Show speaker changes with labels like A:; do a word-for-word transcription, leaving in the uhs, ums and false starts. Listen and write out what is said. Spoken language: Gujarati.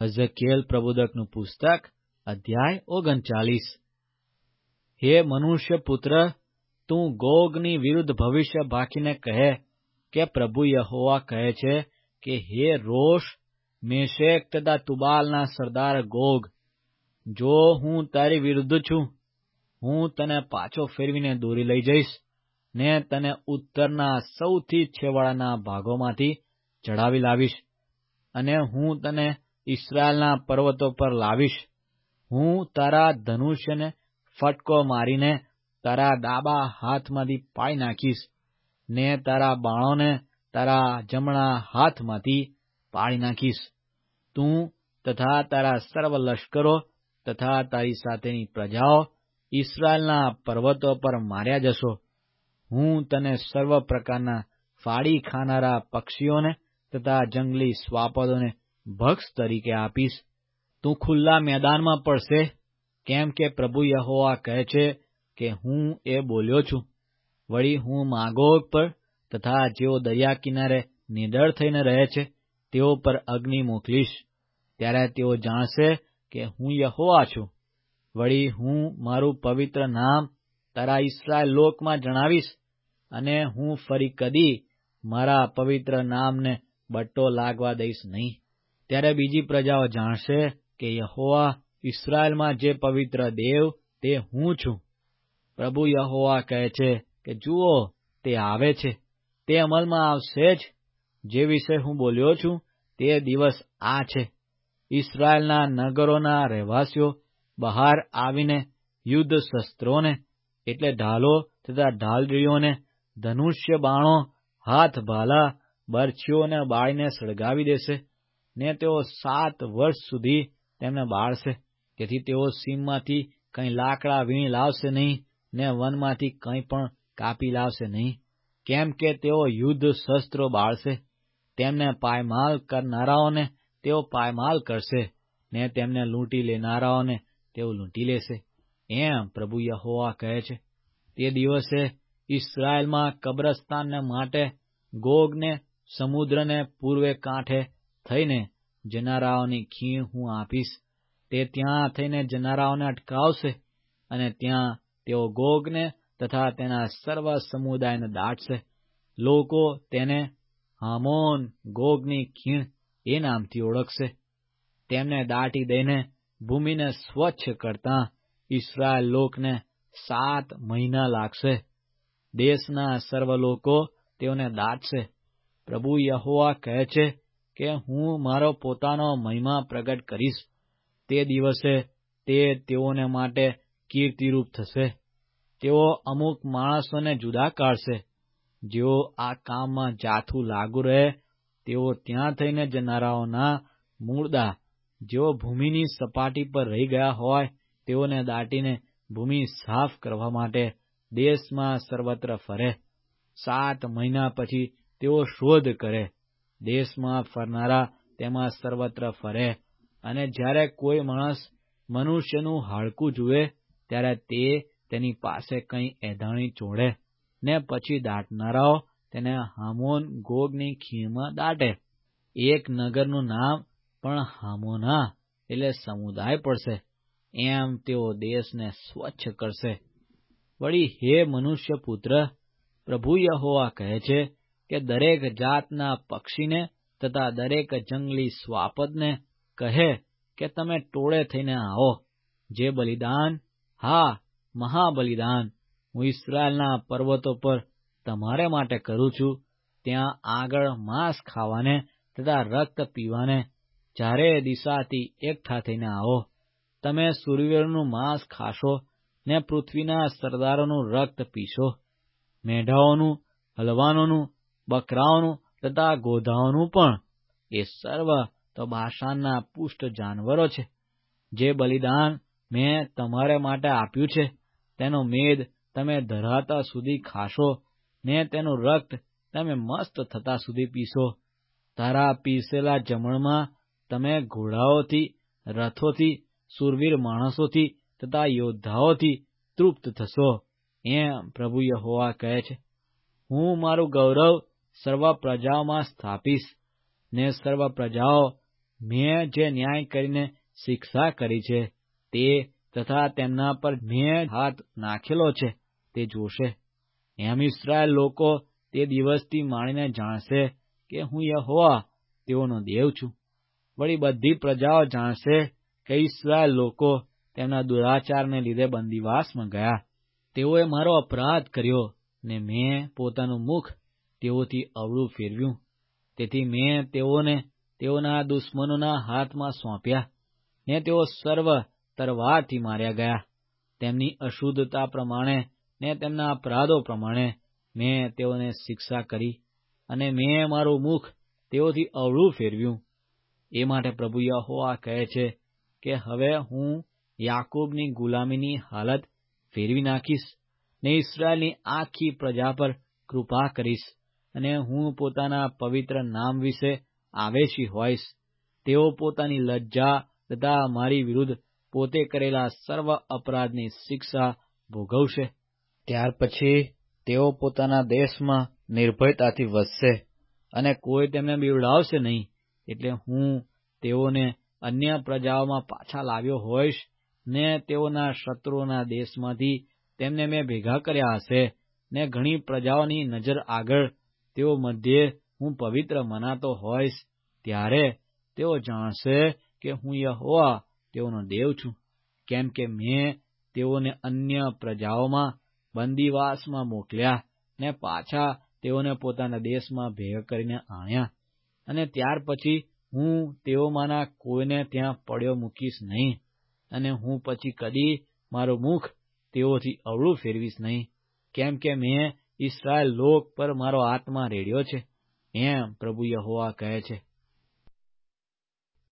A: હઝકેલ પ્રબોધકનું પુસ્તક અધ્યાય ઓગણચાલીસ. હે મનુષ્ય પુત્ર, તું ગોગની વિરુદ્ધ ભવિષ્ય ભાખીને કહે કે પ્રભુ યહોવા કહે છે કે હે રોશ, મેશેક તથા તુબાલના સરદાર ગોગ, જો હું તારી વિરુદ્ધ છું, હું તને પાછો ફેરવીને દોરી લઈ જઈશ ને તને ઉત્તરના સૌથી છેવાડાના ભાગોમાંથી ચડાવી લાવીશ, અને હું તને ઇસ્રાયેલના પર્વતો પર લાવીશ. હું તારા ધનુષ્યને ફટકો મારીને તારા ડાબા હાથમાંથી પાડી નાખીશ, ને તારા બાણોને તારા જમણા હાથમાંથી પાડી નાખીશ. તું તથા તારા સર્વ લશ્કરો તથા તારી સાથેની પ્રજાઓ ઇસ્રાયેલના પર્વતો પર માર્યા જશો. હું તને સર્વ પ્રકારના ફાડી ખાનારા પક્ષીઓને તથા જંગલી શ્વાપદોને ભક્ષ તરીકે આપીશ. તું ખુલ્લા મેદાનમાં પડશે, કેમ કે પ્રભુ યહોવા કહે છે કે હું એ બોલ્યો છું. વળી હું માગોગ પર તથા જેઓ દરિયા કિનારે નિડર થઈને રહે છે તેઓ પર અગ્નિ મોકલીશ. ત્યારે તેઓ જાણશે કે હું યહોવા છું. વળી હું મારું પવિત્ર નામ તારા ઇસ્રાયેલ લોકમાં જણાવીશ, અને હું ફરી કદી મારા પવિત્ર નામને બટ્ટો લાગવા દઈશ નહીં. ત્યારે બીજી પ્રજાઓ જાણશે કે યહોવા ઇસ્રાયેલમાં જે પવિત્ર દેવ તે હું છું. પ્રભુ યહોવા કહે છે કે જુઓ, તે આવે છે, તે અમલમાં આવશે જ. જે વિશે હું બોલ્યો છું તે દિવસ આ છે. ઇસ્રાયેલના નગરોના રહેવાસીઓ બહાર આવીને યુદ્ધ શસ્ત્રોને એટલે ઢાલો તથા ઢાલડીઓને, ધનુષ્ય બાણો, હાથ ભાલા, બરછીઓને બાળીને સળગાવી દેશે, ને તેઓ સાત વર્ષ સુધી તેમને બાળશે. તેથી તેઓ સીમમાંથી કંઈ લાકડા વીણી લાવશે નહીં, ને વનમાંથી કંઈ પણ કાપી લાવશે નહીં, કેમ કે તેઓ યુદ્ધ શસ્ત્રો બાળશે. તેમને પાયમાલ કરનારાઓને તેઓ પાયમાલ કરશે, ને તેમને લૂંટી લેનારાઓને તેઓ લૂંટી લેશે. એમ પ્રભુ યહોવા કહે છે. તે દિવસે ઇસ્રાયેલમાં કબ્રસ્તાનને માટે ગોગને સમુદ્રને પૂર્વે કાંઠે થઈને જનારાઓની ખીણ હું આપીશ. તે ત્યાં થઈને જનારાઓને અટકાવશે, અને ત્યાં તેઓ ગોગને તથા તેના સર્વ સમુદાયને દાટશે. લોકો તેને હામોન ગોગની ખીણ એ નામથી ઓળખશે. તેમને દાટી દઈને ભૂમિને સ્વચ્છ કરતાં ઇસ્રાયેલ લોકને સાત મહિના લાગશે. દેશના સર્વ લોકો તેઓને દાટશે. પ્રભુ યહોવા કહે છે કે હું મારો પોતાનો મહિમા પ્રગટ કરીશ. તે દિવસે તે તેઓને માટે કીર્તિરૂપ થશે. તેઓ અમુક માણસોને જુદા કાઢશે, જેઓ આ કામમાં જાથું લાગુ રહે. તેઓ ત્યાં થઈને જનારાઓના મૂળદા, જેઓ ભૂમિની સપાટી પર રહી ગયા હોય, તેઓને દાટીને ભૂમિ સાફ કરવા માટે દેશમાં સર્વત્ર ફરે. સાત મહિના પછી તેઓ શોધ કરે. દેશમાં ફરનારા તેમાં સર્વત્ર ફરે, અને જ્યારે કોઈ માણસ મનુષ્યનું હાડકું જુએ, ત્યારે તે તેની પાસે કંઈ એંધાણી ચોળે, ને પછી દાટનારાઓ તેને હામોન ગોગની ખીણમાં દાટે. એક નગરનું નામ પણ હામોના એટલે સમુદાય પડશે. એમ તેઓ દેશને સ્વચ્છ કરશે. વળી હે મનુષ્ય પુત્ર, પ્રભુ યહોવા કહે છે કે દરેક જાતના પક્ષીને તથા દરેક જંગલી શ્વાપદને કહે કે તમે ટોળે થઈને આવો. જે બલિદાન, હા મહાબલિદાન, હું ઇસ્રાયેલના પર્વતો પર તમારે માટે કરું છું, ત્યાં આગળ માંસ ખાવાને તથા રક્ત પીવાને ચારે દિશાથી એકઠા થઈને આવો. તમે શૂરવીરોનું માંસ ખાશો, ને પૃથ્વીના સરદારોનું રક્ત પીશો. મેઢાઓનું, હલવાનોનું, બકરાઓનું તથા ગોધાઓનું પણ. એ સર્વ તો બાશાનના પુષ્ટ જાનવરો છે. જે બલિદાન મેં તમારે માટે આપ્યું છે, તેનો મેદ તમે ધરાતા સુધી ખાશો, ને તેનું રક્ત તમે મસ્ત થતા સુધી પીશો. તારા પીસેલા જમણમાં તમે ઘોડાઓથી, રથોથી, શૂરવીર માણસોથી તથા યોદ્ધાઓથી તૃપ્ત થશો. એમ પ્રભુ યહોવા કહે છે. હું મારું ગૌરવ સર્વ પ્રજાઓમાં સ્થાપીશ, ને સર્વ પ્રજાઓ મેં જે ન્યાય કરીને શિક્ષા કરી છે તે તથા તેમના પર મેં હાથ નાખેલો છે તે જોશે. એમ ઇસ્રાયેલ લોકો તે દિવસથી માણીને જાણશે કે હું યહોવા તેઓનો દેવ છું. વળી બધી પ્રજાઓ જાણશે કે ઇસ્રાયેલ લોકો તેમના દુરાચારને લીધે બંદીવાસમાં ગયા. તેઓએ મારો અપરાધ કર્યો ને મેં પોતાનું મુખ તેઓથી અવળું ફેરવ્યું. તેથી મેં તેઓને તેઓના દુશ્મનોના હાથમાં સોંપ્યા ને તેઓ સર્વ તરવારથી માર્યા ગયા. તેમની અશુદ્ધતા પ્રમાણે ને તેમના અપરાધો પ્રમાણે મેં તેઓને શિક્ષા કરી અને મેં મારું મુખ તેઓથી અવળું ફેરવ્યું. એ માટે પ્રભુ યહોવા કહે છે કે હવે હું યાકૂબની ગુલામીની હાલત ફેરવી નાખીશ ને ઇસ્રાયેલની આખી પ્રજા પર કૃપા કરીશ અને હું પોતાના પવિત્ર નામ વિશે આવેશી હોઈશ. તેઓ પોતાની લજ્જા તથા મારી વિરુદ્ધ પોતે કરેલા સર્વ અપરાધની શિક્ષા ભોગવશે. ત્યાર પછી તેઓ પોતાના દેશમાં નિર્ભયતાથી વસશે અને કોઈ તેમને બીવડાવશે નહીં. એટલે હું તેઓને અન્ય પ્રજાઓમાં પાછા લાવ્યો હોઈશ ને તેઓના શત્રુઓના દેશમાંથી તેમને મેં ભેગા કર્યા હશે ને ઘણી પ્રજાઓની નજર આગળ તેઓ મધ્યે હું પવિત્ર મનાતો હોઈશ. ત્યારે તેઓ જાણશે કે હું યહોવા તેઓનો દેવ છું, કેમ કે મેં તેઓને અન્ય પ્રજાઓમાં બંદીવાસમાં મોકલ્યા ને પાછા તેઓને પોતાના દેશમાં ભેગા કરીને આણ્યા. અને ત્યાર પછી હું તેઓમાંના કોઈને ત્યાં પડ્યો મૂકીશ નહીં અને હું પછી કદી મારું મુખ તેઓથી અવળું ફેરવીશ નહીં, કેમ કે મેં ઇસ્રાયેલ લોક પર મારો આત્મા રેડ્યો છે, એમ પ્રભુ યહોવા કહે છે.